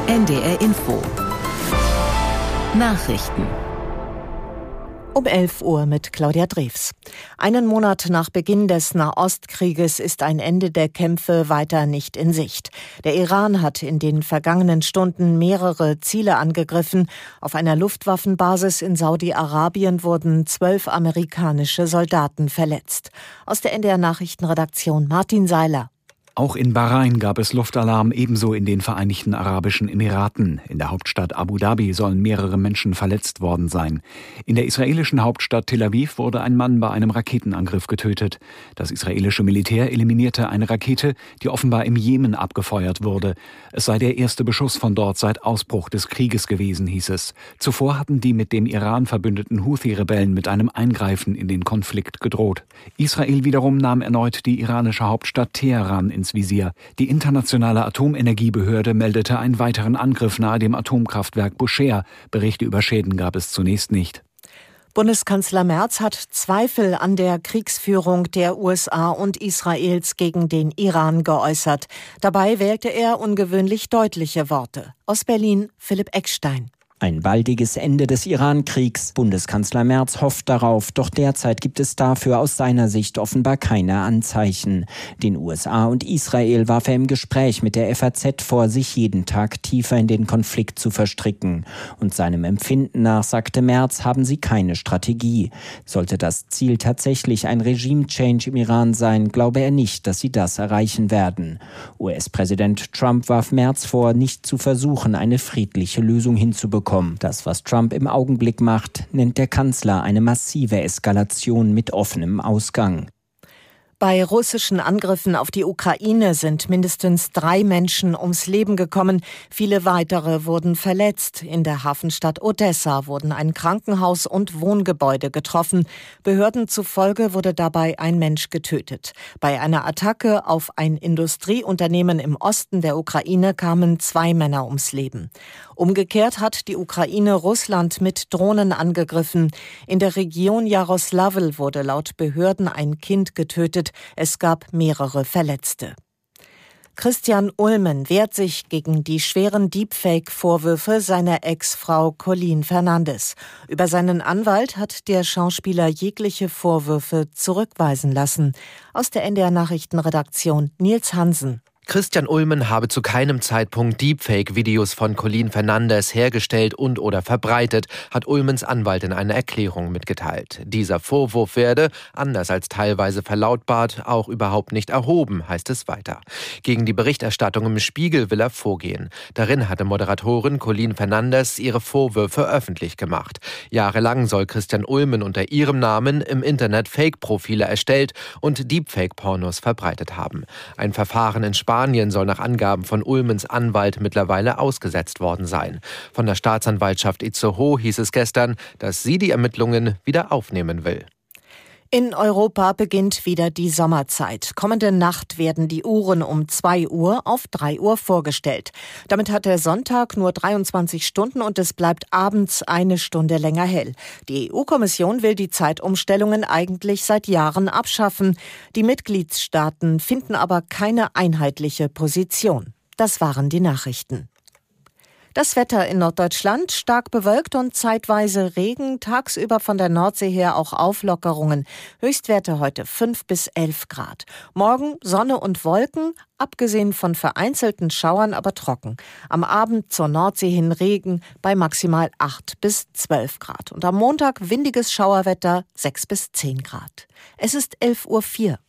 NDR Info. Nachrichten. Um 11 Uhr mit Claudia Drews. Einen Monat nach Beginn des Nahostkrieges ist ein Ende der Kämpfe weiter nicht in Sicht. Der Iran hat in den vergangenen Stunden mehrere Ziele angegriffen. Auf einer Luftwaffenbasis in Saudi-Arabien wurden 12 amerikanische Soldaten verletzt. Aus der NDR Nachrichtenredaktion Martin Seiler. Auch in Bahrain gab es Luftalarm, ebenso in den Vereinigten Arabischen Emiraten. In der Hauptstadt Abu Dhabi sollen mehrere Menschen verletzt worden sein. In der israelischen Hauptstadt Tel Aviv wurde ein Mann bei einem Raketenangriff getötet. Das israelische Militär eliminierte eine Rakete, die offenbar im Jemen abgefeuert wurde. Es sei der erste Beschuss von dort seit Ausbruch des Krieges gewesen, hieß es. Zuvor hatten die mit dem Iran verbündeten Houthi-Rebellen mit einem Eingreifen in den Konflikt gedroht. Israel wiederum nahm erneut die iranische Hauptstadt Teheran ins Visier. Die internationale Atomenergiebehörde meldete einen weiteren Angriff nahe dem Atomkraftwerk Bushehr. Berichte über Schäden gab es zunächst nicht. Bundeskanzler Merz hat Zweifel an der Kriegsführung der USA und Israels gegen den Iran geäußert. Dabei wählte er ungewöhnlich deutliche Worte. Aus Berlin Philipp Eckstein. Ein baldiges Ende des Iran-Kriegs. Bundeskanzler Merz hofft darauf, doch derzeit gibt es dafür aus seiner Sicht offenbar keine Anzeichen. Den USA und Israel warf er im Gespräch mit der FAZ vor, sich jeden Tag tiefer in den Konflikt zu verstricken. Und seinem Empfinden nach, sagte Merz, haben sie keine Strategie. Sollte das Ziel tatsächlich ein Regime-Change im Iran sein, glaube er nicht, dass sie das erreichen werden. US-Präsident Trump warf Merz vor, nicht zu versuchen, eine friedliche Lösung hinzubekommen. Das, was Trump im Augenblick macht, nennt der Kanzler eine massive Eskalation mit offenem Ausgang. Bei russischen Angriffen auf die Ukraine sind mindestens 3 Menschen ums Leben gekommen. Viele weitere wurden verletzt. In der Hafenstadt Odessa wurden ein Krankenhaus und Wohngebäude getroffen. Behörden zufolge wurde dabei ein Mensch getötet. Bei einer Attacke auf ein Industrieunternehmen im Osten der Ukraine kamen 2 Männer ums Leben. Umgekehrt hat die Ukraine Russland mit Drohnen angegriffen. In der Region Jaroslawl wurde laut Behörden ein Kind getötet. Es gab mehrere Verletzte. Christian Ulmen wehrt sich gegen die schweren Deepfake-Vorwürfe seiner Ex-Frau Colleen Fernandes. Über seinen Anwalt hat der Schauspieler jegliche Vorwürfe zurückweisen lassen. Aus der NDR Nachrichtenredaktion Nils Hansen. Christian Ulmen habe zu keinem Zeitpunkt Deepfake-Videos von Colleen Fernandes hergestellt und oder verbreitet, hat Ulmens Anwalt in einer Erklärung mitgeteilt. Dieser Vorwurf werde, anders als teilweise verlautbart, auch überhaupt nicht erhoben, heißt es weiter. Gegen die Berichterstattung im Spiegel will er vorgehen. Darin hatte Moderatorin Colleen Fernandes ihre Vorwürfe öffentlich gemacht. Jahrelang soll Christian Ulmen unter ihrem Namen im Internet Fake-Profile erstellt und Deepfake-Pornos verbreitet haben. Ein Verfahren in Spanien soll nach Angaben von Ulmens Anwalt mittlerweile ausgesetzt worden sein. Von der Staatsanwaltschaft Itzehoe hieß es gestern, dass sie die Ermittlungen wieder aufnehmen will. In Europa beginnt wieder die Sommerzeit. Kommende Nacht werden die Uhren um 2 Uhr auf 3 Uhr vorgestellt. Damit hat der Sonntag nur 23 Stunden und es bleibt abends 1 Stunde länger hell. Die EU-Kommission will die Zeitumstellungen eigentlich seit Jahren abschaffen. Die Mitgliedstaaten finden aber keine einheitliche Position. Das waren die Nachrichten. Das Wetter in Norddeutschland stark bewölkt und zeitweise Regen, tagsüber von der Nordsee her auch Auflockerungen. Höchstwerte heute 5 bis 11 Grad. Morgen Sonne und Wolken, abgesehen von vereinzelten Schauern, aber trocken. Am Abend zur Nordsee hin Regen bei maximal 8 bis 12 Grad. Und am Montag windiges Schauerwetter 6 bis 10 Grad. Es ist 11:04 Uhr.